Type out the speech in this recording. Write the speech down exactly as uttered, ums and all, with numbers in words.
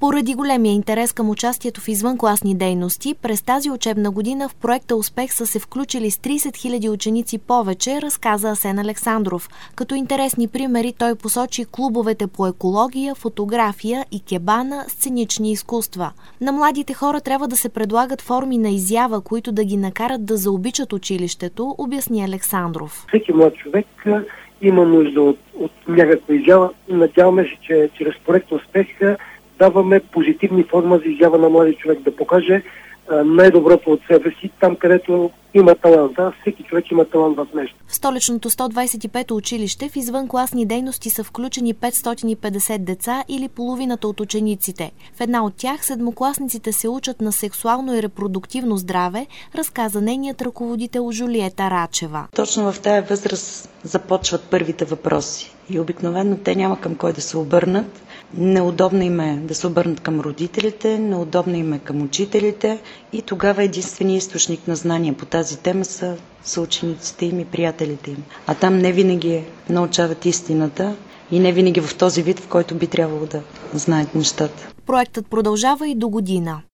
Поради големия интерес към участието в извънкласни дейности, през тази учебна година в проекта Успех са се включили с трийсет хиляди ученици повече, разказа Асен Александров. Като интересни примери той посочи клубовете по екология, фотография, икебана, сценични изкуства. На младите хора трябва да се предлагат форми на изява, които да ги накарат да заобичат училището, обясни Александров. Всеки млад човек има нужда от, от някаква изява. Надяваме се, че чрез проекта Успех даваме позитивни форми за изява на млади човек, да покаже а, най-доброто от себе си, там където има талант. А всеки човек има талант в нещо. В столичното сто двадесет и пето училище в извънкласни дейности са включени петстотин и петдесет деца или половината от учениците. В една от тях седмокласниците се учат на сексуално и репродуктивно здраве, разказа нейният ръководител Жулиета Рачева. Точно в тая възраст започват първите въпроси и обикновено те няма към кой да се обърнат. Неудобно им е да се обърнат към родителите, неудобно им е към учителите и тогава единственият източник на знания по тази тема са съучениците им и приятелите им. А там не винаги научават истината и не винаги в този вид, в който би трябвало да знаят нещата. Проектът продължава и до година.